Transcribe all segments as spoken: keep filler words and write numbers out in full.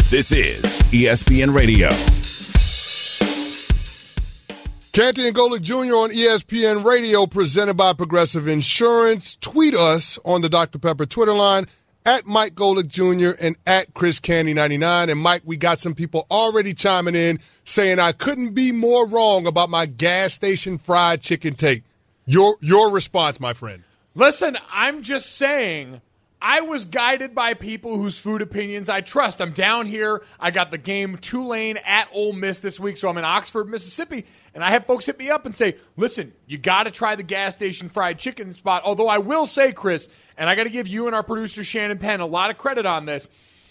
This is E S P N Radio. Canty and Golick Junior on E S P N Radio, presented by Progressive Insurance. Tweet us on the Doctor Pepper Twitter line at Mike Golick Junior and at Chris Canty ninety-nine. And, Mike, we got some people already chiming in saying I couldn't be more wrong about my gas station fried chicken take. Your, your response, my friend. Listen, I'm just saying I was guided by people whose food opinions I trust. I'm down here. I got the game Tulane at Ole Miss this week, so I'm in Oxford, Mississippi, and I have folks hit me up and say, listen, you got to try the gas station fried chicken spot. Although I will say, Chris, and I got to give you and our producer Shannon Penn a lot of credit on this,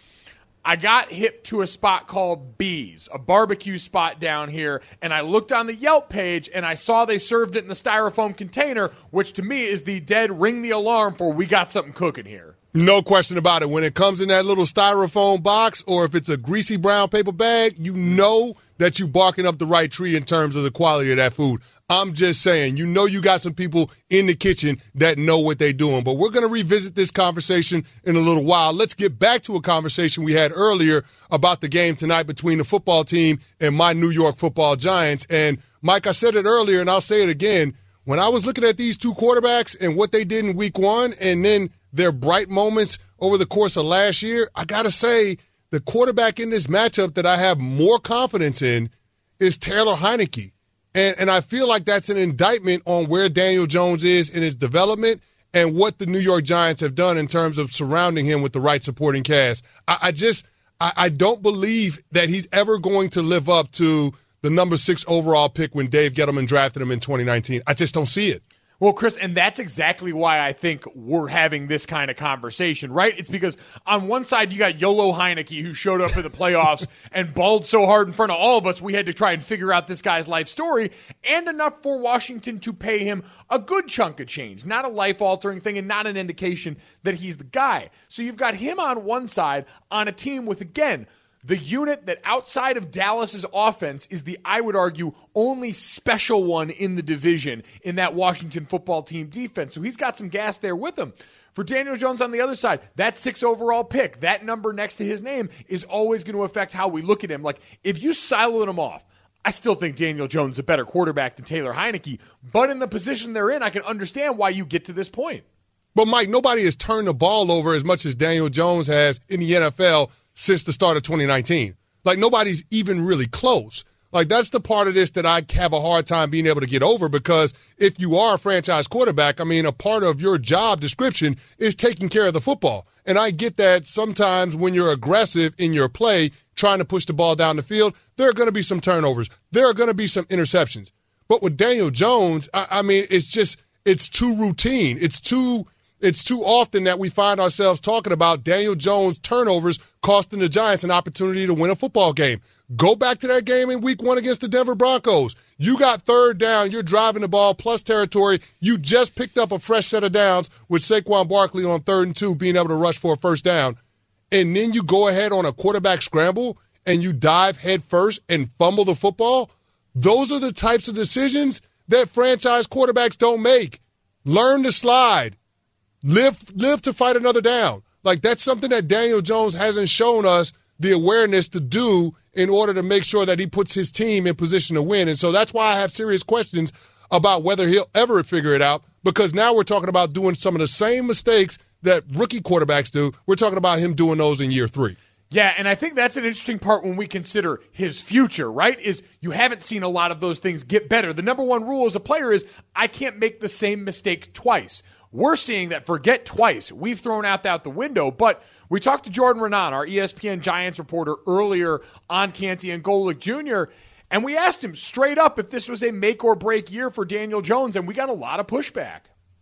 I got hip to a spot called Bees, a barbecue spot down here, and I looked on the Yelp page, and I saw they served it in the styrofoam container, which to me is the dead ring the alarm for we got something cooking here. No question about it. When it comes in that little styrofoam box or if it's a greasy brown paper bag, you know that you barking up the right tree in terms of the quality of that food. I'm just saying, you know you got some people in the kitchen that know what they're doing. But we're going to revisit this conversation in a little while. Let's get back to a conversation we had earlier about the game tonight between the football team and my New York Football Giants. And, Mike, I said it earlier, and I'll say it again. When I was looking at these two quarterbacks and what they did in week one and then their bright moments over the course of last year, I got to say the quarterback in this matchup that I have more confidence in is Taylor Heinicke. And, and I feel like that's an indictment on where Daniel Jones is in his development and what the New York Giants have done in terms of surrounding him with the right supporting cast. I, I just I, I don't believe that he's ever going to live up to the number six overall pick when Dave Gettleman drafted him in twenty nineteen. I just don't see it. Well, Chris, and that's exactly why I think we're having this kind of conversation, right? It's because on one side, you got YOLO Heinicke, who showed up in the playoffs and balled so hard in front of all of us, we had to try and figure out this guy's life story, and enough for Washington to pay him a good chunk of change, not a life-altering thing and not an indication that he's the guy. So you've got him on one side on a team with, again, the unit that outside of Dallas's offense is the, I would argue, only special one in the division in that Washington football team defense. So he's got some gas there with him. For Daniel Jones on the other side, that six overall pick, that number next to his name is always going to affect how we look at him. Like, if you siloed him off, I still think Daniel Jones is a better quarterback than Taylor Heinicke. But in the position they're in, I can understand why you get to this point. But, Mike, nobody has turned the ball over as much as Daniel Jones has in the N F L since the start of twenty nineteen. Like, nobody's even really close. Like, that's the part of this that I have a hard time being able to get over, because if you are a franchise quarterback, I mean, a part of your job description is taking care of the football. And I get that sometimes when you're aggressive in your play, trying to push the ball down the field, there are going to be some turnovers. There are going to be some interceptions. But with Daniel Jones, I, I mean, it's just, it's too routine. It's too... It's too often that we find ourselves talking about Daniel Jones' turnovers costing the Giants an opportunity to win a football game. Go back to that game in week one against the Denver Broncos. You got third down. You're driving the ball plus territory. You just picked up a fresh set of downs with Saquon Barkley on third and two being able to rush for a first down. And then you go ahead on a quarterback scramble and you dive head first and fumble the football. Those are the types of decisions that franchise quarterbacks don't make. Learn to slide. Live live to fight another down. Like, that's something that Daniel Jones hasn't shown us the awareness to do in order to make sure that he puts his team in position to win. And so that's why I have serious questions about whether he'll ever figure it out, because now we're talking about doing some of the same mistakes that rookie quarterbacks do. We're talking about him doing those in year three. Yeah, and I think that's an interesting part when we consider his future, right? Is you haven't seen a lot of those things get better. The number one rule as a player is I can't make the same mistake twice. We're seeing that forget twice. We've thrown out that the window. But we talked to Jordan Renan, our E S P N Giants reporter, earlier on Canty and Golick Junior, and we asked him straight up if this was a make-or-break year for Daniel Jones, and we got a lot of pushback.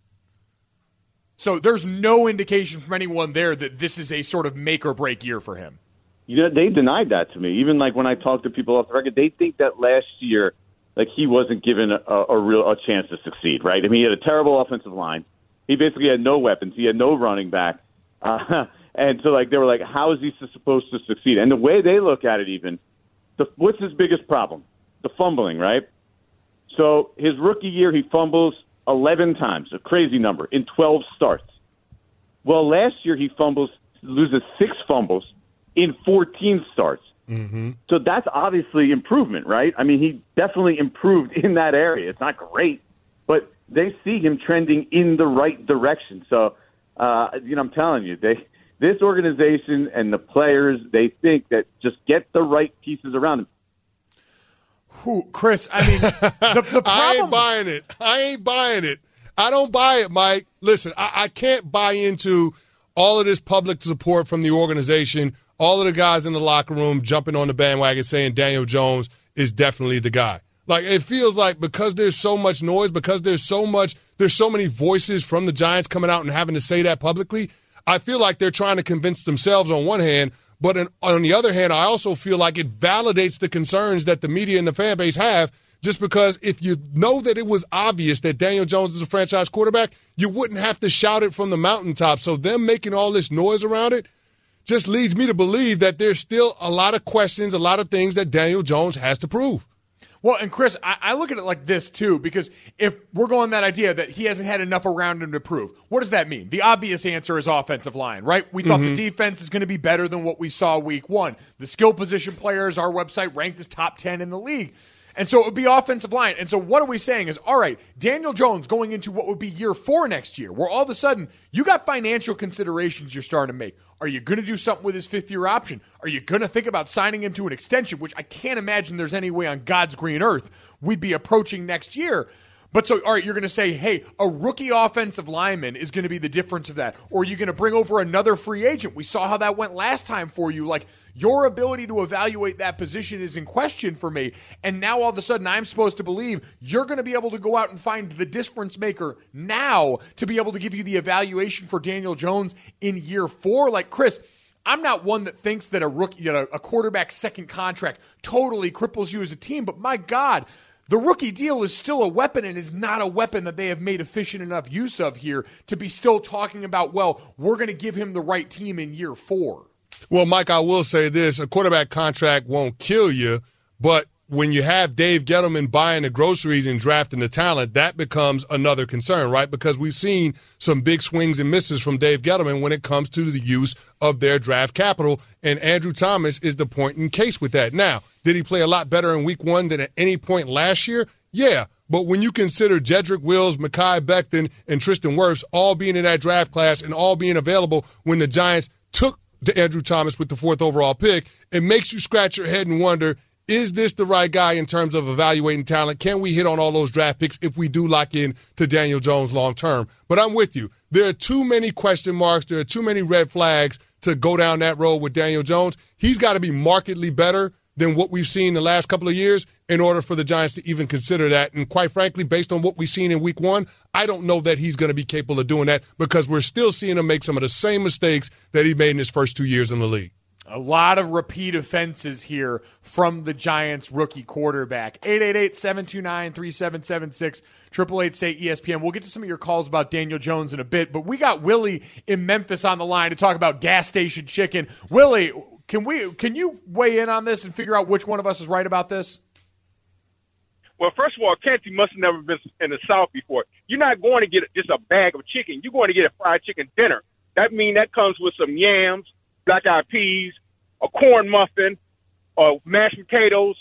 So there's no indication from anyone there that this is a sort of make-or-break year for him. You know, they denied that to me. Even like when I talked to people off the record, they think that last year, like, he wasn't given a, a real a chance to succeed, right? I mean, he had a terrible offensive line. He basically had no weapons. He had no running back. Uh, and so, like, they were like, how is he supposed to succeed? And the way they look at it even, the, what's his biggest problem? The fumbling, right? So his rookie year, he fumbles eleven times, a crazy number, in twelve starts. Well, last year he fumbles, loses six fumbles, in fourteen starts. Mm-hmm. So that's obviously improvement, right? I mean, he definitely improved in that area. It's not great, but they see him trending in the right direction. So, uh, you know, I'm telling you, they this organization and the players, they think that just get the right pieces around him. Who, Chris, I mean, the, the problem. I ain't buying it. I ain't buying it. I don't buy it, Mike. Listen, I, I can't buy into all of this public support from the organization, all of the guys in the locker room jumping on the bandwagon saying Daniel Jones is definitely the guy. Like, it feels like because there's so much noise, because there's so much, there's so many voices from the Giants coming out and having to say that publicly, I feel like they're trying to convince themselves on one hand, but in, on the other hand, I also feel like it validates the concerns that the media and the fan base have, just because if you know that it was obvious that Daniel Jones is a franchise quarterback, you wouldn't have to shout it from the mountaintop. So them making all this noise around it just leads me to believe that there's still a lot of questions, a lot of things that Daniel Jones has to prove. Well, and Chris, I, I look at it like this, too, because if we're going that idea that he hasn't had enough around him to prove, what does that mean? The obvious answer is offensive line, right? We thought mm-hmm. the defense is going to be better than what we saw week one. The skill position players, our website ranked as top ten in the league. And so it would be offensive line. And so what are we saying is, all right, Daniel Jones going into what would be year four next year, where all of a sudden you got financial considerations you're starting to make. Are you going to do something with his fifth-year option? Are you going to think about signing him to an extension, which I can't imagine there's any way on God's green earth we'd be approaching next year? But so, all right, you're going to say, hey, a rookie offensive lineman is going to be the difference of that. Or are you going to bring over another free agent? We saw how that went last time for you. Like, your ability to evaluate that position is in question for me. And now all of a sudden I'm supposed to believe you're going to be able to go out and find the difference maker now to be able to give you the evaluation for Daniel Jones in year four. Like, Chris, I'm not one that thinks that a rookie, you know, a quarterback's second contract totally cripples you as a team. But my God, the rookie deal is still a weapon and is not a weapon that they have made efficient enough use of here to be still talking about, well, we're going to give him the right team in year four. Well, Mike, I will say this. A quarterback contract won't kill you, but when you have Dave Gettleman buying the groceries and drafting the talent, that becomes another concern, right? Because we've seen some big swings and misses from Dave Gettleman when it comes to the use of their draft capital, and Andrew Thomas is the point in case with that. Now, did he play a lot better in week one than at any point last year? Yeah, but when you consider Jedrick Wills, Mekhi Becton, and Tristan Wirfs all being in that draft class and all being available when the Giants took to Andrew Thomas with the fourth overall pick, it makes you scratch your head and wonder, is this the right guy in terms of evaluating talent? Can we hit on all those draft picks if we do lock in to Daniel Jones long term? But I'm with you. There are too many question marks. There are too many red flags to go down that road with Daniel Jones. He's got to be markedly better than what we've seen the last couple of years in order for the Giants to even consider that. And quite frankly, based on what we've seen in week one, I don't know that he's going to be capable of doing that because we're still seeing him make some of the same mistakes that he made in his first two years in the league. A lot of repeat offenses here from the Giants rookie quarterback. eight eight eight, seven two nine, three seven seven six, eight eight eight, say E S P N. We'll get to some of your calls about Daniel Jones in a bit, but we got Willie in Memphis on the line to talk about gas station chicken. Willie, can we? Can you weigh in on this and figure out which one of us is right about this? Well, first of all, Canty must have never been in the South before. You're not going to get just a bag of chicken. You're going to get a fried chicken dinner. That means that comes with some yams, black-eyed peas, a corn muffin, uh, mashed potatoes,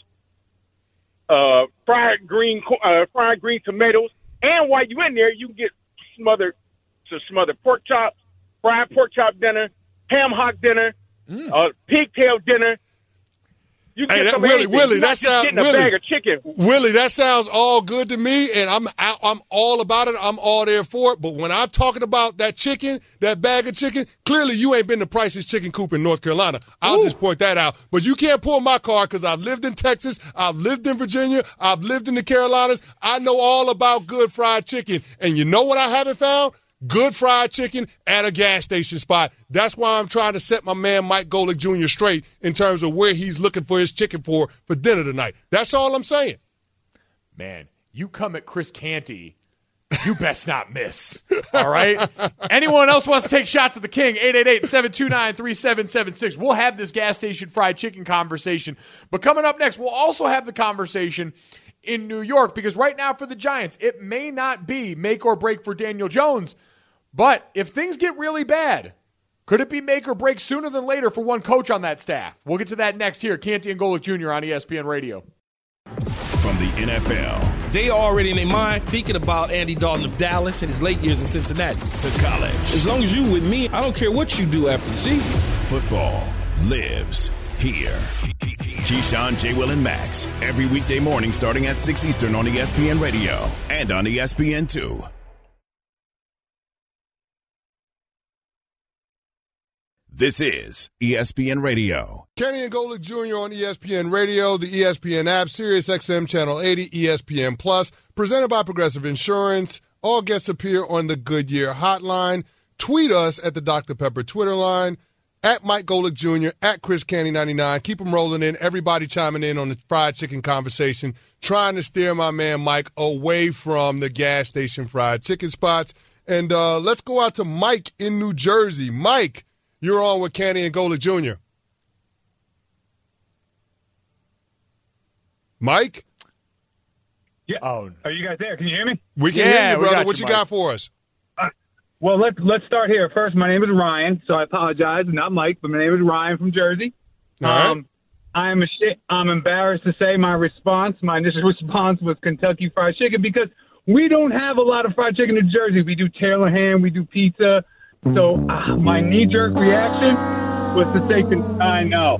uh, fried green uh, fried green tomatoes, and while you're in there, you can get smothered some smothered pork chops, fried pork chop dinner, ham hock dinner, mm. uh, pigtail dinner. You hey, get that, some Willie, anything. Willie, You're that sounds getting a Willie, bag of chicken. Willie, that sounds all good to me, and I'm I'm all about it. I'm all there for it. But when I'm talking about that chicken, that bag of chicken, clearly you ain't been to Price's Chicken Coop in North Carolina. I'll Ooh. just point that out. But you can't pull my card because I've lived in Texas, I've lived in Virginia, I've lived in the Carolinas. I know all about good fried chicken, and you know what I haven't found? Good fried chicken at a gas station spot. That's why I'm trying to set my man Mike Golick Junior straight in terms of where he's looking for his chicken for for dinner tonight. That's all I'm saying. Man, you come at Chris Canty, you best not miss. All right? Anyone else wants to take shots at the king, eight eight eight, seven two nine, three seven seven six. We'll have this gas station fried chicken conversation. But coming up next, we'll also have the conversation in New York because right now for the Giants, it may not be make or break for Daniel Jones. But if things get really bad, Could it be make or break sooner than later for one coach on that staff? We'll get to that next here. Canty and Golic Junior on E S P N Radio. From the N F L. They are already in their mind thinking about Andy Dalton of Dallas and his late years in Cincinnati. To college. As long as you with me, I don't care what you do after the season. Football lives here. Keyshawn, J. Will, and Max. Every weekday morning starting at six Eastern on E S P N Radio and on E S P N two. This is E S P N Radio. Kenny and Golic Junior on E S P N Radio, the E S P N app, Sirius X M Channel eighty, E S P N Plus, presented by Progressive Insurance. All guests appear on the Goodyear hotline. Tweet us at the Doctor Pepper Twitter line, at Mike Golic Junior, at Chris Canty ninety-nine. Keep them rolling in. Everybody chiming in on the fried chicken conversation, trying to steer my man Mike away from the gas station fried chicken spots. And uh, let's go out to Mike in New Jersey. Mike, you're on with Canty and Golic Junior Mike? Yeah. Oh. Are you guys there? Can you hear me? We can Yeah, hear you, we brother. got What you, you Mike. got for us? Uh, well, let's let's start here. First, my name is Ryan, so I apologize. Not Mike, but my name is Ryan from Jersey. All right. Um, I'm ashamed, I'm embarrassed to say my response, my initial response was Kentucky Fried Chicken because we don't have a lot of fried chicken in Jersey. We do Taylor ham, we do pizza. So uh, my knee-jerk reaction was to say, I know.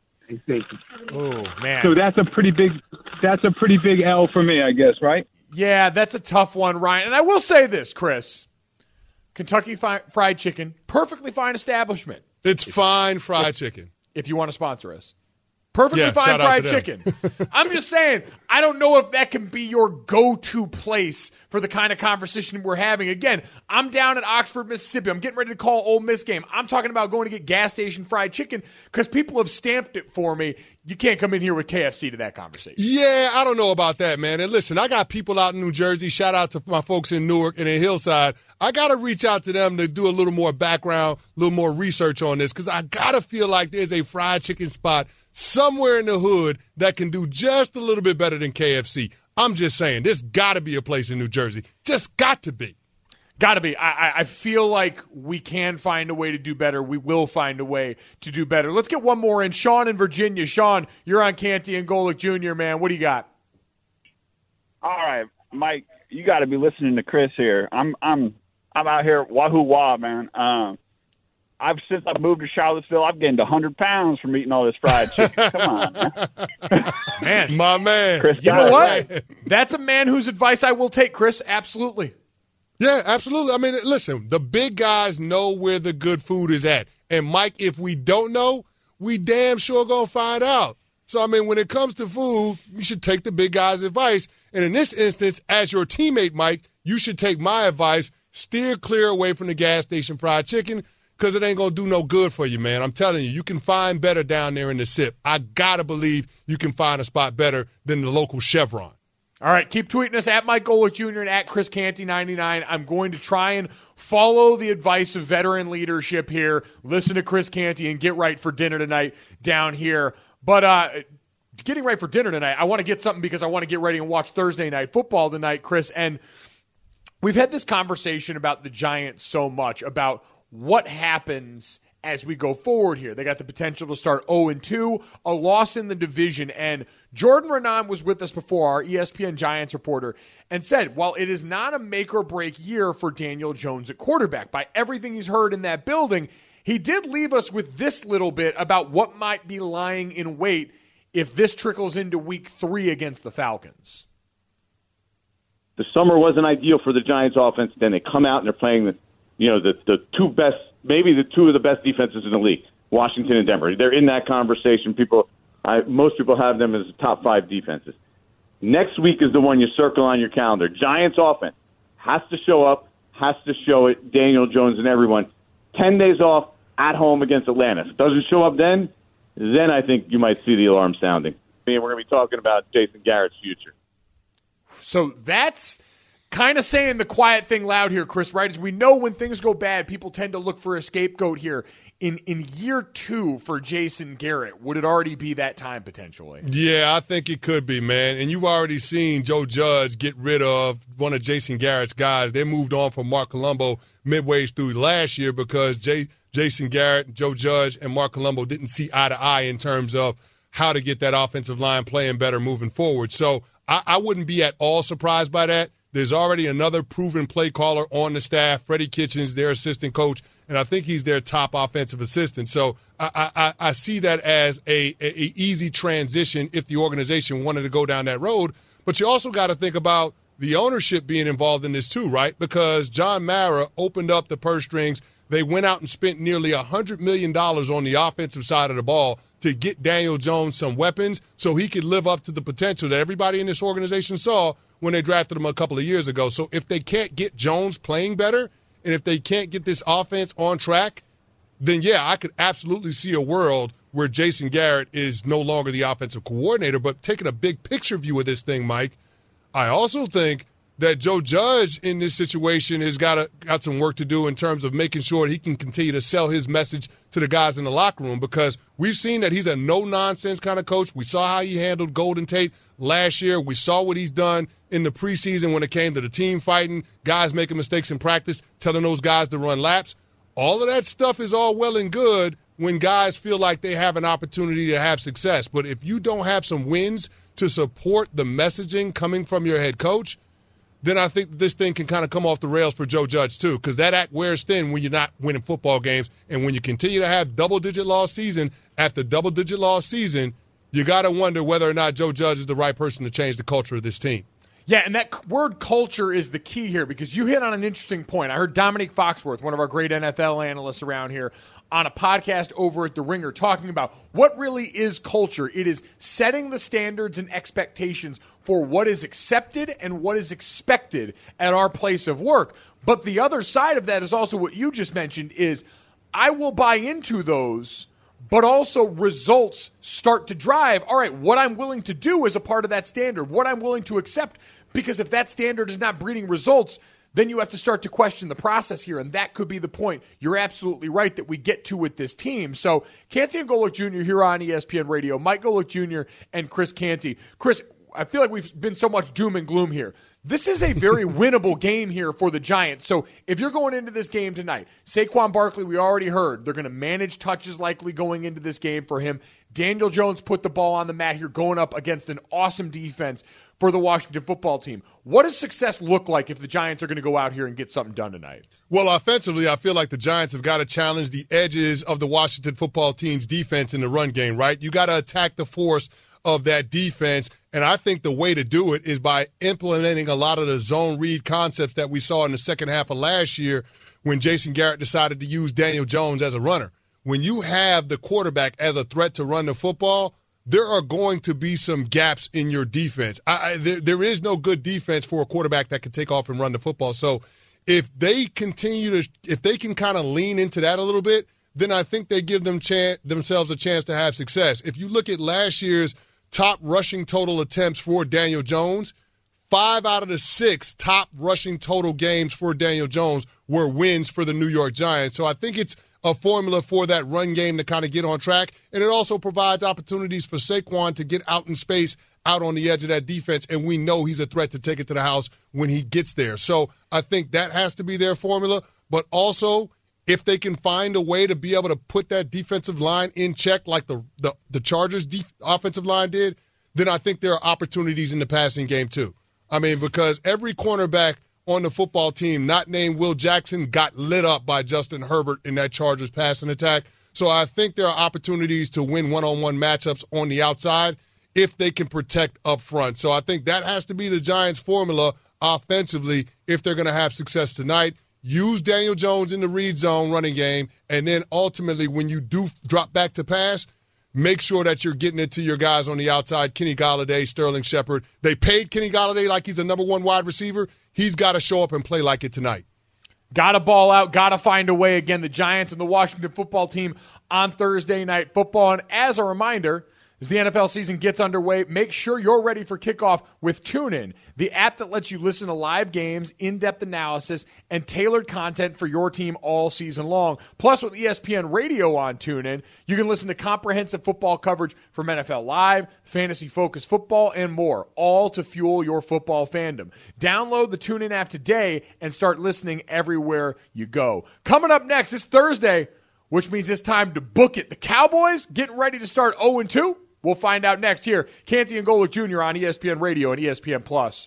Oh, man. So that's a pretty big, that's a pretty big L for me, I guess, right? Yeah, that's a tough one, Ryan. And I will say this, Chris. Kentucky fi- Fried Chicken, perfectly fine establishment. It's fine fried chicken. If you want to sponsor us. Perfectly Yeah, fine shout out fried to them. chicken. I'm just saying, I don't know if that can be your go-to place for the kind of conversation we're having. Again, I'm down at Oxford, Mississippi. I'm getting ready to call Ole Miss game. I'm talking about going to get gas station fried chicken because people have stamped it for me. You can't come in here with K F C to that conversation. Yeah, I don't know about that, man. And listen, I got people out in New Jersey. Shout out to my folks in Newark and in Hillside. I got to reach out to them to do a little more background, a little more research on this because I got to feel like there's a fried chicken spot somewhere in the hood that can do just a little bit better than K F C. I'm just saying, there's got to be a place in New Jersey. Just got to be. Got to be. I, I- I feel like we can find a way to do better. We will find a way to do better. Let's get one more in. Sean in Virginia. Sean, you're on Canty and Golic Junior, man. What do you got? All right, Mike, you got to be listening to Chris here. I'm I'm I'm out here wahoo wah, man. Um, I've since I moved to Charlottesville, I've gained a hundred pounds from eating all this fried chicken. Come on, man. Man, My man. Chris, you know got what? it. That's a man whose advice I will take, Chris. Absolutely. Yeah, absolutely. I mean, listen, the big guys know where the good food is at. And, Mike, if we don't know, we damn sure going to find out. So, I mean, when it comes to food, you should take the big guy's advice. And in this instance, as your teammate, Mike, you should take my advice. Steer clear away from the gas station fried chicken because it ain't going to do no good for you, man. I'm telling you, you can find better down there in the S I P. I got to believe you can find a spot better than the local Chevron. All right, keep tweeting us at Mike Golic Junior and at Chris Canty ninety-nine. I'm going to try and follow the advice of veteran leadership here. Listen to Chris Canty and get right for dinner tonight down here. But uh, getting right for dinner tonight, I want to get something because I want to get ready and watch Thursday night football tonight, Chris. And we've had this conversation about the Giants so much, about what happens as we go forward here. They got the potential to start oh and two, a loss in the division. And Jordan Renan was with us before, our E S P N Giants reporter, and said, while it is not a make-or-break year for Daniel Jones at quarterback, by everything he's heard in that building, he did leave us with this little bit about what might be lying in wait if this trickles into week three against the Falcons. The summer wasn't ideal for the Giants offense. Then they come out and they're playing the, you know, the, the two best, maybe the two of the best defenses in the league, Washington and Denver. They're in that conversation. People, I, most people have them as top five defenses. Next week is the one you circle on your calendar. Giants offense has to show up, has to show it, Daniel Jones and everyone. Ten days off at home against Atlanta. If it doesn't show up then, then I think you might see the alarm sounding. And we're going to be talking about Jason Garrett's future. So that's kind of saying the quiet thing loud here, Chris, right? As we know, when things go bad, people tend to look for a scapegoat here. In in year two for Jason Garrett, would it already be that time potentially? Yeah, I think it could be, man. And you've already seen Joe Judge get rid of one of Jason Garrett's guys. They moved on from Mark Colombo midway through last year because Jay, Jason Garrett, Joe Judge, and Mark Colombo didn't see eye to eye in terms of how to get that offensive line playing better moving forward. So I, I wouldn't be at all surprised by that. There's already another proven play caller on the staff, Freddie Kitchens, their assistant coach, and I think he's their top offensive assistant. So I, I, I see that as a, a, a easy transition if the organization wanted to go down that road. But you also got to think about the ownership being involved in this too, right? Because John Mara opened up the purse strings. They went out and spent nearly one hundred million dollars on the offensive side of the ball to get Daniel Jones some weapons so he could live up to the potential that everybody in this organization saw when they drafted him a couple of years ago. So if they can't get Jones playing better and if they can't get this offense on track, then, yeah, I could absolutely see a world where Jason Garrett is no longer the offensive coordinator. But taking a big picture view of this thing, Mike, I also think that Joe Judge in this situation has got a, got some work to do in terms of making sure he can continue to sell his message to the guys in the locker room, because we've seen that he's a no-nonsense kind of coach. We saw how he handled Golden Tate last year. We saw what he's done in the preseason when it came to the team fighting, guys making mistakes in practice, telling those guys to run laps. All of that stuff is all well and good when guys feel like they have an opportunity to have success. But if you don't have some wins to support the messaging coming from your head coach, then I think this thing can kind of come off the rails for Joe Judge too, because that act wears thin when you're not winning football games. And when you continue to have double-digit loss season after double-digit loss season, you got to wonder whether or not Joe Judge is the right person to change the culture of this team. Yeah, and that word culture is the key here, because you hit on an interesting point. I heard Dominique Foxworth, one of our great N F L analysts around here, on a podcast over at The Ringer talking about what really is culture. It is setting the standards and expectations for what is accepted and what is expected at our place of work. But the other side of that is also what you just mentioned is I will buy into those, but also results start to drive, all right, what I'm willing to do as a part of that standard, what I'm willing to accept, because if that standard is not breeding results, then you have to start to question the process here, and that could be the point. You're absolutely right that we get to with this team. So Canty and Golick Junior here on E S P N Radio, Mike Golick Junior and Chris Canty. Chris, I feel like we've been so much doom and gloom here. This is a very winnable game here for the Giants. So if you're going into this game tonight, Saquon Barkley, we already heard, they're going to manage touches likely going into this game for him. Daniel Jones put the ball on the mat here going up against an awesome defense for the Washington football team. What does success look like if the Giants are going to go out here and get something done tonight? Well, offensively, I feel like the Giants have got to challenge the edges of the Washington football team's defense in the run game, right? You got to attack the force of that defense, and I think the way to do it is by implementing a lot of the zone read concepts that we saw in the second half of last year when Jason Garrett decided to use Daniel Jones as a runner. When you have the quarterback as a threat to run the football, there are going to be some gaps in your defense. I, I, there, there is no good defense for a quarterback that can take off and run the football. So if they continue to, if they can kind of lean into that a little bit, then I think they give them chan- themselves a chance to have success. If you look at last year's top rushing total attempts for Daniel Jones, five out of the six top rushing total games for Daniel Jones were wins for the New York Giants. So I think it's a formula for that run game to kind of get on track. And it also provides opportunities for Saquon to get out in space, out on the edge of that defense. And we know he's a threat to take it to the house when he gets there. So I think that has to be their formula. But also, if they can find a way to be able to put that defensive line in check like the the, the Chargers' def- offensive line did, then I think there are opportunities in the passing game too. I mean, because every cornerback on the football team not named Will Jackson got lit up by Justin Herbert in that Chargers passing attack. So I think there are opportunities to win one-on-one matchups on the outside if they can protect up front. So I think that has to be the Giants' formula offensively if they're going to have success tonight. Use Daniel Jones in the read zone running game, and then ultimately when you do drop back to pass, make sure that you're getting it to your guys on the outside, Kenny Golladay, Sterling Shepard. They paid Kenny Golladay like he's a number one wide receiver. He's got to show up and play like it tonight. Got to ball out, got to find a way. Again, the Giants and the Washington football team on Thursday Night Football. And as a reminder, as the N F L season gets underway, make sure you're ready for kickoff with TuneIn, the app that lets you listen to live games, in-depth analysis, and tailored content for your team all season long. Plus, with E S P N Radio on TuneIn, you can listen to comprehensive football coverage from N F L Live, Fantasy Focus Football, and more, all to fuel your football fandom. Download the TuneIn app today and start listening everywhere you go. Coming up next, this Thursday, which means it's time to book it. The Cowboys getting ready to start oh and two. We'll find out next here. Canty and Golick Junior on E S P N Radio and E S P N Plus.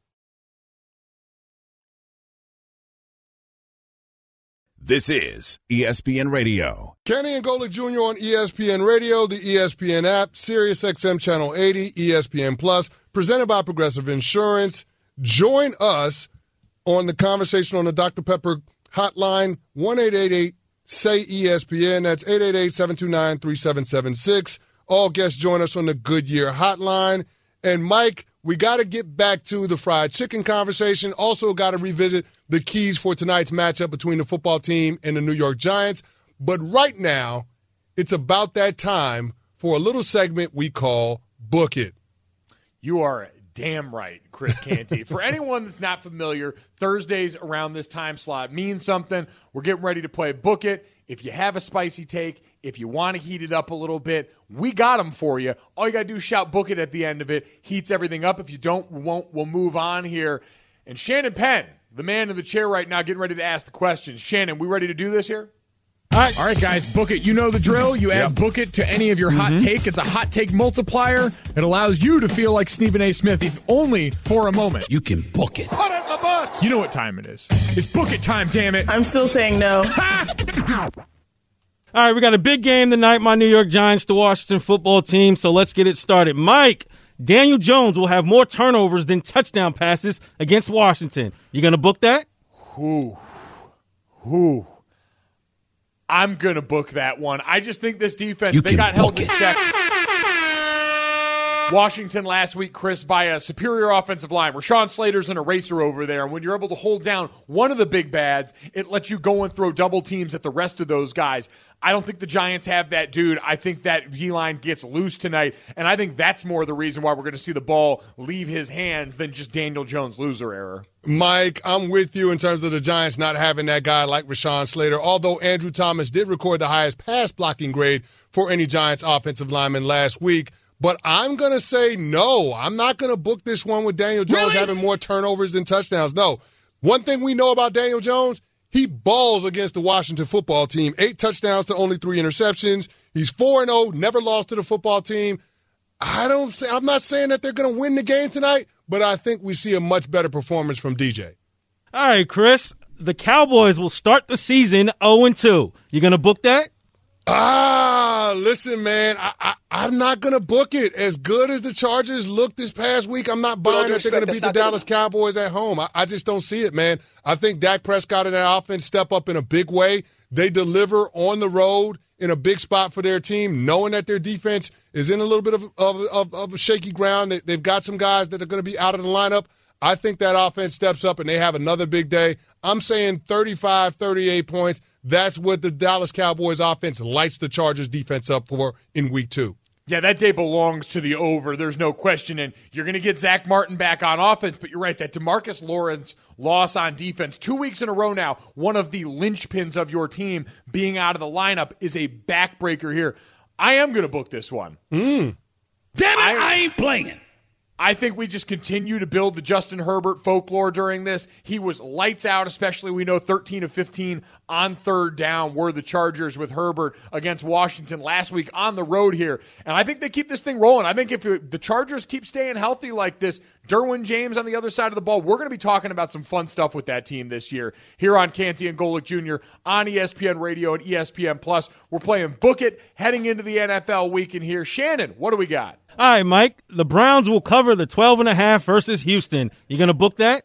This is E S P N Radio. Kenny and Golick Junior on E S P N Radio, the E S P N app, Sirius X M Channel eighty, E S P N Plus, presented by Progressive Insurance. Join us on the conversation on the Doctor Pepper hotline, one eight eight eight, S A Y, E S P N. That's eight eight eight, seven two nine, three seven seven six. All guests join us on the Goodyear hotline. And, Mike, we got to get back to the fried chicken conversation. Also got to revisit the keys for tonight's matchup between the football team and the New York Giants. But right now, it's about that time for a little segment we call Book It. You are damn right, Chris Canty. For anyone that's not familiar, Thursdays around this time slot means something. We're getting ready to play Book It. If you have a spicy take, if you want to heat it up a little bit, we got them for you. All you got to do is shout Book It at the end of it. Heats everything up. If you don't, we won't. We'll move on here. And Shannon Penn, the man in the chair right now, getting ready to ask the questions. Shannon, we ready to do this here? All right. All right, guys, Book It. You know the drill. You add Yep. Book It to any of your hot Mm-hmm. take. It's a hot take multiplier. It allows you to feel like Stephen A. Smith, if only for a moment. You can book it. You know what time it is. It's Book It time, damn it. I'm still saying no. All right, we got a big game tonight, my New York Giants, the Washington football team, so let's get it started. Mike, Daniel Jones will have more turnovers than touchdown passes against Washington. You going to book that? Ooh. Ooh. I'm going to book that one. I just think this defense, You they can got held book in it. check. Washington last week, Chris, by a superior offensive line. Rashawn Slater's an eraser over there. And when you're able to hold down one of the big bads, it lets you go and throw double teams at the rest of those guys. I don't think the Giants have that dude. I think that D-line gets loose tonight. And I think that's more the reason why we're going to see the ball leave his hands than just Daniel Jones' loser error. Mike, I'm with you in terms of the Giants not having that guy like Rashawn Slater, although Andrew Thomas did record the highest pass blocking grade for any Giants offensive lineman last week. But I'm going to say no. I'm not going to book this one with Daniel Jones Really? having more turnovers than touchdowns. No. One thing we know about Daniel Jones, he balls against the Washington football team. Eight touchdowns to only three interceptions. He's four and oh, never lost to the football team. I don't say, I'm not saying that they're going to win the game tonight, but I think we see a much better performance from D J. All right, Chris, the Cowboys will start the season oh and two. You going to book that? Ah, listen, man, I, I, I'm not going to book it. As good as the Chargers looked this past week, I'm not buying that they're going to beat the Dallas Cowboys at home. I, I just don't see it, man. I think Dak Prescott and that offense step up in a big way. They deliver on the road in a big spot for their team, knowing that their defense is in a little bit of, of, of, of a shaky ground. They, they've got some guys that are going to be out of the lineup. I think that offense steps up and they have another big day. I'm saying thirty-five, thirty-eight points. That's what the Dallas Cowboys offense lights the Chargers defense up for in week two. Yeah, that day belongs to the over. There's no question. And you're going to get Zach Martin back on offense, but you're right. That DeMarcus Lawrence loss on defense, two weeks in a row now, one of the linchpins of your team being out of the lineup is a backbreaker here. I am going to book this one. Mm. Damn it, I- I ain't playing. I think we just continue to build the Justin Herbert folklore during this. He was lights out, especially we know thirteen of fifteen on third down were the Chargers with Herbert against Washington last week on the road here. And I think they keep this thing rolling. I think if the Chargers keep staying healthy like this, Derwin James on the other side of the ball, we're going to be talking about some fun stuff with that team this year here on Canty and Golick Junior on E S P N Radio and E S P N Plus. We're playing Book It heading into the N F L weekend here. Shannon, what do we got? All right, Mike, the Browns will cover the twelve and a half versus Houston. You going to book that?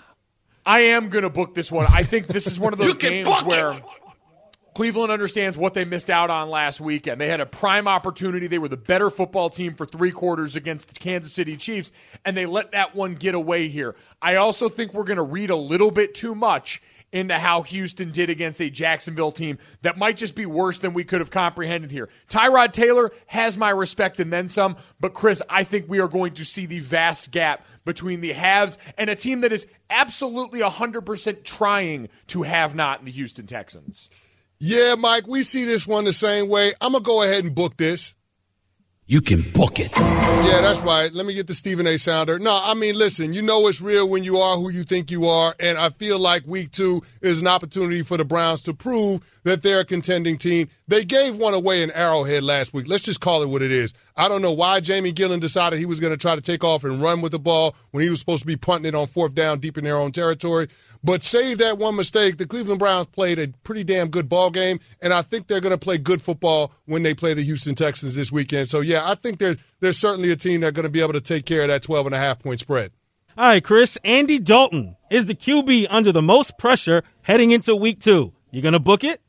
I am going to book this one. I think this is one of those games where Cleveland understands what they missed out on last weekend. They had a prime opportunity. They were the better football team for three quarters against the Kansas City Chiefs, and they let that one get away here. I also think we're going to read a little bit too much into how Houston did against a Jacksonville team that might just be worse than we could have comprehended here. Tyrod Taylor has my respect and then some, but Chris, I think we are going to see the vast gap between the haves and a team that is absolutely one hundred percent trying to have not in the Houston Texans. Yeah, Mike, we see this one the same way. I'm going to go ahead and book this. you can book it. Yeah, that's right. Let me get the Stephen A. Sounder. No, I mean, listen, you know it's real when you are who you think you are, and I feel like week two is an opportunity for the Browns to prove that they're a contending team. They gave one away in Arrowhead last week. Let's just call it what it is. I don't know why Jamie Gillen decided he was going to try to take off and run with the ball when he was supposed to be punting it on fourth down deep in their own territory. But save that one mistake, the Cleveland Browns played a pretty damn good ball game, and I think they're going to play good football when they play the Houston Texans this weekend. So, yeah, I think there's, there's certainly a team that's going to be able to take care of that twelve and a half point spread. All right, Chris, Andy Dalton is the Q B under the most pressure heading into week two. You going to book it?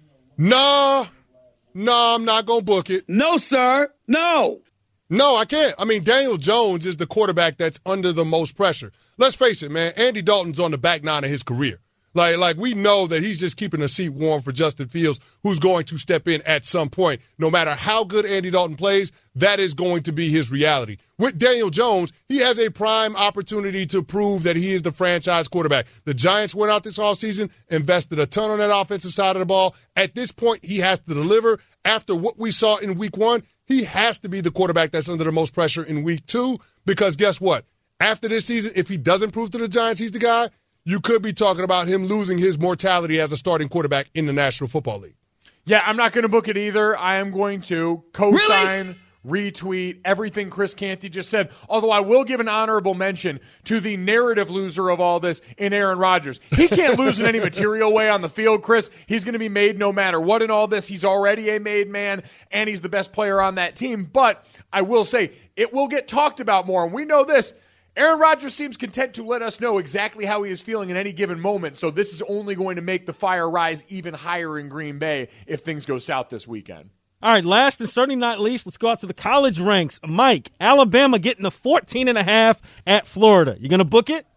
No, no, I'm not going to book it. No, sir. No. No, I can't. I mean, Daniel Jones is the quarterback that's under the most pressure. Let's face it, man. Andy Dalton's on the back nine of his career. Like, like we know that he's just keeping the seat warm for Justin Fields, who's going to step in at some point. No matter how good Andy Dalton plays, that is going to be his reality. With Daniel Jones, he has a prime opportunity to prove that he is the franchise quarterback. The Giants went out this offseason, invested a ton on that offensive side of the ball. At this point, he has to deliver. After what we saw in week one, he has to be the quarterback that's under the most pressure in week two, because guess what? After this season, if he doesn't prove to the Giants he's the guy, you could be talking about him losing his mortality as a starting quarterback in the National Football League. Yeah, I'm not going to book it either. I am going to co-sign, really? retweet everything Chris Canty just said, although I will give an honorable mention to the narrative loser of all this in Aaron Rodgers. He can't lose in any material way on the field, Chris. He's going to be made no matter what in all this. He's already a made man, and he's the best player on that team. But I will say, it will get talked about more, and we know this. Aaron Rodgers seems content to let us know exactly how he is feeling in any given moment, so this is only going to make the fire rise even higher in Green Bay if things go south this weekend. All right, last and certainly not least, let's go out to the college ranks. Mike, Alabama getting a fourteen and a half at Florida. You going to book it?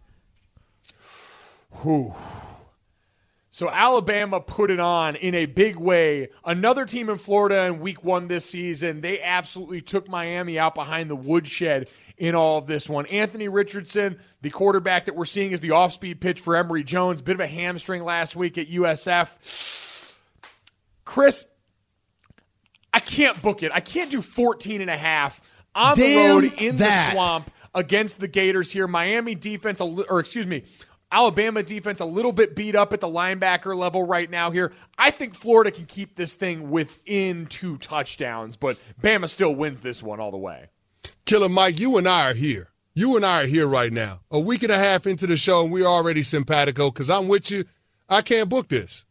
Whew. So Alabama put it on in a big way. Another team in Florida in week one this season, they absolutely took Miami out behind the woodshed in all of this one. Anthony Richardson, the quarterback that we're seeing, is the off-speed pitch for Emory Jones. Bit of a hamstring last week at U S F. Chris, I can't book it. I can't do fourteen and a half on Damn the road in that. the swamp against the Gators here. Miami defense, or excuse me, Alabama defense a little bit beat up at the linebacker level right now here. I think Florida can keep this thing within two touchdowns, but Bama still wins this one all the way. Killer Mike, you and I are here. You and I are here right now. A week and a half into the show, and we're already simpatico because I'm with you. I can't book this.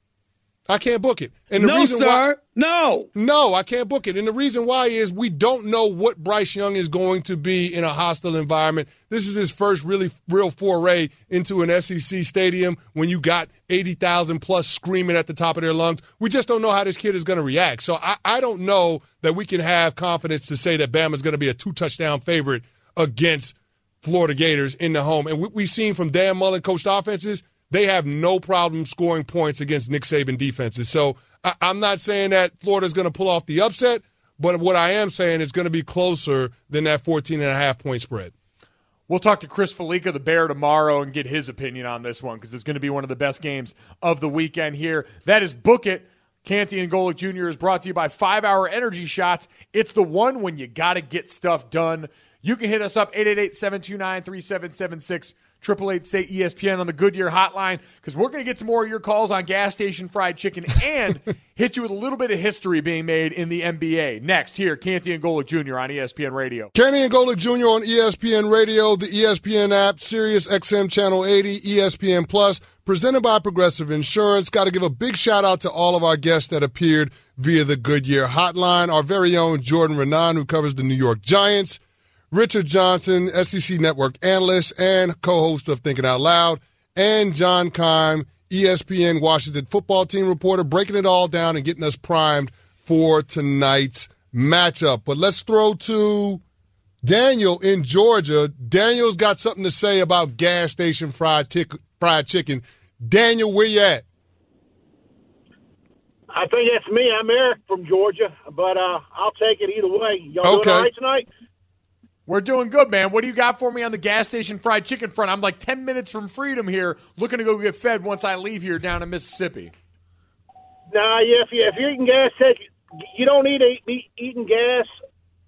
I can't book it. And the no, reason sir. Why, no. No, I can't book it. And the reason why is we don't know what Bryce Young is going to be in a hostile environment. This is his first really real foray into an S E C stadium when you got eighty thousand plus screaming at the top of their lungs. We just don't know how this kid is going to react. So I, I don't know that we can have confidence to say that Bama is going to be a two-touchdown favorite against Florida Gators in the home. And what we've seen from Dan Mullen coached offenses, they have no problem scoring points against Nick Saban defenses. So I, I'm not saying that Florida's going to pull off the upset, but what I am saying is going to be closer than that fourteen and a half point spread. We'll talk to Chris Felica, the Bear, tomorrow and get his opinion on this one because it's going to be one of the best games of the weekend here. That is Book It. Canty and Golick Junior is brought to you by five hour Energy Shots. It's the one when you got to get stuff done. You can hit us up, eight eight eight, seven two nine, three seven seven six. Triple eight say E S P N on the Goodyear hotline because we're going to get some more of your calls on gas station fried chicken and hit you with a little bit of history being made in the N B A. Next, here, Canty and Golick Junior on E S P N Radio. Canty and Golick Junior on E S P N Radio, the E S P N app, Sirius X M Channel eighty, E S P N Plus, presented by Progressive Insurance. Got to give a big shout out to all of our guests that appeared via the Goodyear hotline. Our very own Jordan Renan, who covers the New York Giants. Richard Johnson, S E C Network analyst and co-host of Thinking Out Loud, and John Keim, E S P N Washington football team reporter, breaking it all down and getting us primed for tonight's matchup. But let's throw to Daniel in Georgia. Daniel's got something to say about gas station fried, tic- fried chicken. Daniel, where you at? I think that's me. I'm Eric from Georgia, but uh, I'll take it either way. Y'all okay. doing all right tonight? We're doing good, man. What do you got for me on the gas station fried chicken front? I'm like ten minutes from freedom here, looking to go get fed once I leave here down in Mississippi. Nah, yeah, if, you, if you're eating gas, take, you don't need to eat, eating gas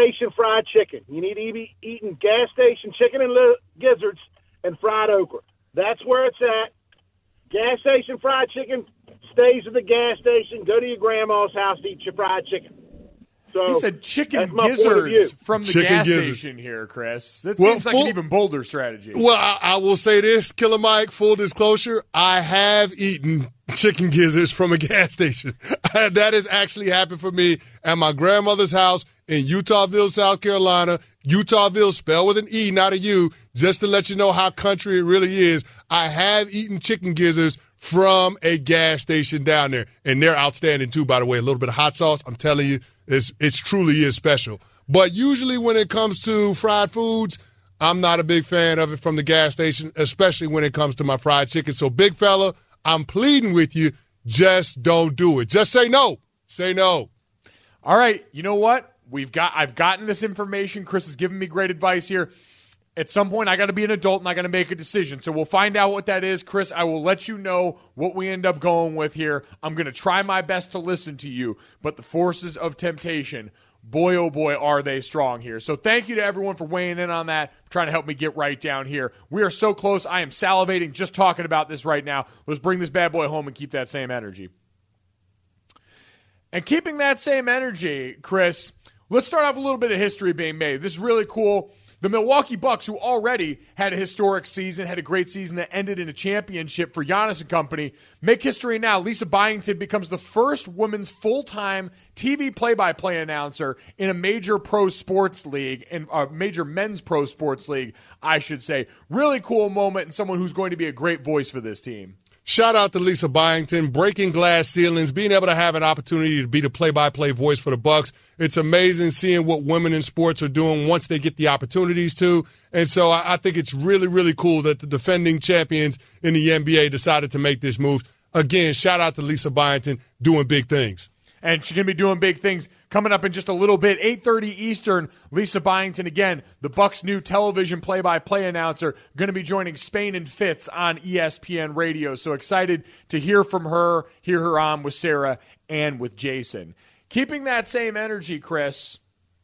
station fried chicken. You need to be eating gas station chicken and li- gizzards and fried okra. That's where it's at. Gas station fried chicken stays at the gas station. Go to your grandma's house to eat your fried chicken. So he said chicken gizzards from the chicken gas gizzards. station here, Chris. That Well, seems like full- an even bolder strategy. Well, I, I will say this, Killer Mike, full disclosure, I have eaten chicken gizzards from a gas station. That has actually happened for me at my grandmother's house in Utahville, South Carolina. Utahville, spelled with an E, not a U, just to let you know how country it really is. I have eaten chicken gizzards from a gas station down there, and they're outstanding too, by the way. A little bit of hot sauce, I'm telling you, it's, it's truly is special. But usually when it comes to fried foods, I'm not a big fan of it from the gas station, especially when it comes to my fried chicken. So, big fella, I'm pleading with you, just don't do it. Just say no. Say no. All right, you know what? We've got. I've gotten this information. Chris has given me great advice here. At some point, I got to be an adult and I got to make a decision. So we'll find out what that is. Chris, I will let you know what we end up going with here. I'm going to try my best to listen to you, but the forces of temptation, boy, oh boy, are they strong here. So thank you to everyone for weighing in on that, trying to help me get right down here. We are so close. I am salivating just talking about this right now. Let's bring this bad boy home and keep that same energy. And keeping that same energy, Chris, let's start off a little bit of history being made. This is really cool. The Milwaukee Bucks, who already had a historic season, had a great season that ended in a championship for Giannis and company, make history now. Lisa Byington becomes the first woman's full-time T V play-by-play announcer in a major pro sports league, in a major men's pro sports league, I should say. Really cool moment, and someone who's going to be a great voice for this team. Shout out to Lisa Byington, breaking glass ceilings, being able to have an opportunity to be the play-by-play voice for the Bucks. It's amazing seeing what women in sports are doing once they get the opportunities to. And so I, I think it's really, really cool that the defending champions in the N B A decided to make this move. Again, shout out to Lisa Byington doing big things. And she's going to be doing big things coming up in just a little bit. eight thirty Eastern, Lisa Byington, again, the Bucks' new television play-by-play announcer, going to be joining Spain and Fitz on E S P N Radio. So excited to hear from her, hear her on with Sarah and with Jason. Keeping that same energy, Chris,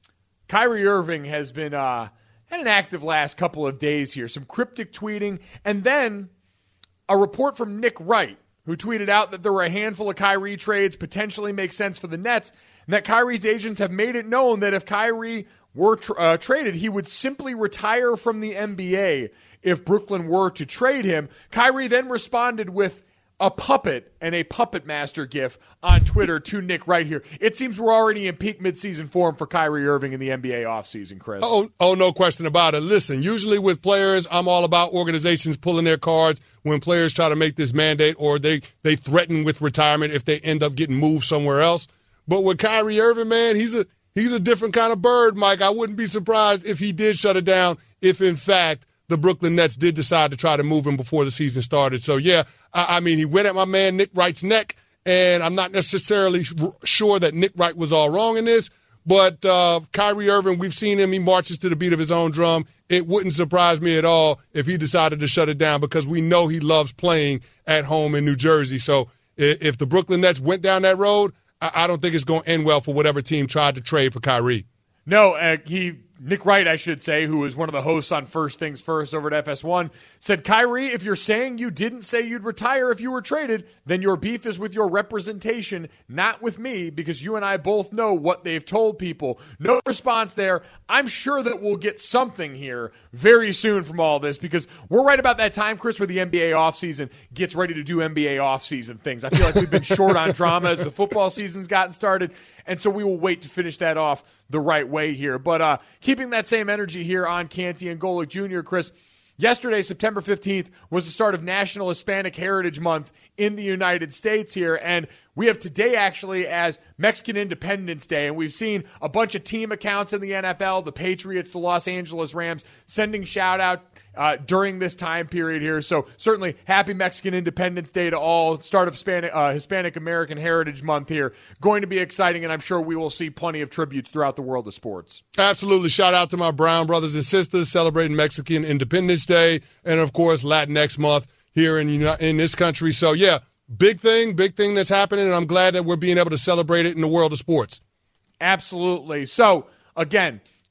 Kyrie Irving has been uh, had an active last couple of days here. Some cryptic tweeting, and then a report from Nick Wright, who tweeted out that there were a handful of Kyrie trades potentially make sense for the Nets, and that Kyrie's agents have made it known that if Kyrie were tra- uh, traded, he would simply retire from the N B A if Brooklyn were to trade him. Kyrie then responded with a puppet and a puppet master gif on Twitter to Nick right here. It seems we're already in peak midseason form for Kyrie Irving in the N B A offseason, Chris. Oh, oh, no question about it. Listen, usually with players, I'm all about organizations pulling their cards when players try to make this mandate or they, they threaten with retirement if they end up getting moved somewhere else. But with Kyrie Irving, man, he's a he's a different kind of bird, Mike. I wouldn't be surprised if he did shut it down if, in fact, the Brooklyn Nets did decide to try to move him before the season started. So, yeah, I, I mean, he went at my man Nick Wright's neck, and I'm not necessarily sure that Nick Wright was all wrong in this, but uh, Kyrie Irving, we've seen him. He marches to the beat of his own drum. It wouldn't surprise me at all if he decided to shut it down because we know he loves playing at home in New Jersey. So if the Brooklyn Nets went down that road, I, I don't think it's going to end well for whatever team tried to trade for Kyrie. No, uh, he Nick Wright, I should say, who was one of the hosts on First Things First over at F S one, said, Kyrie, if you're saying you didn't say you'd retire if you were traded, then your beef is with your representation, not with me, because you and I both know what they've told people. No response there. I'm sure that we'll get something here very soon from all this, because we're right about that time, Chris, where the N B A offseason gets ready to do N B A offseason things. I feel like we've been short on drama as the football season's gotten started, and so we will wait to finish that off the right way here. But uh, keeping that same energy here on Canty and Golick Junior, Chris, yesterday, September fifteenth, was the start of National Hispanic Heritage Month in the United States here, and we have today actually as Mexican Independence Day, and we've seen a bunch of team accounts in the N F L, the Patriots, the Los Angeles Rams, sending shout-out uh, during this time period here. So certainly happy Mexican Independence Day to all. Start of Hispanic, uh, Hispanic American Heritage Month here. Going to be exciting, and I'm sure we will see plenty of tributes throughout the world of sports. Absolutely. Shout out to my brown brothers and sisters celebrating Mexican Independence Day and, of course, Latinx Month here in, in this country. So, yeah, big thing, big thing that's happening, and I'm glad that we're being able to celebrate it in the world of sports. Absolutely. So, again,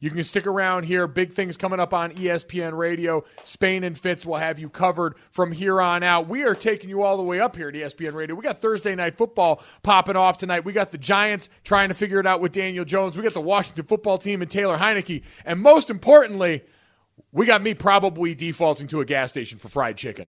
You can stick around here. Big things coming up on E S P N Radio. Spain and Fitz will have you covered from here on out. We are taking you all the way up here at E S P N Radio. We got Thursday Night Football popping off tonight. We got the Giants trying to figure it out with Daniel Jones. We got the Washington football team and Taylor Heineke. And most importantly, we got me probably defaulting to a gas station for fried chicken.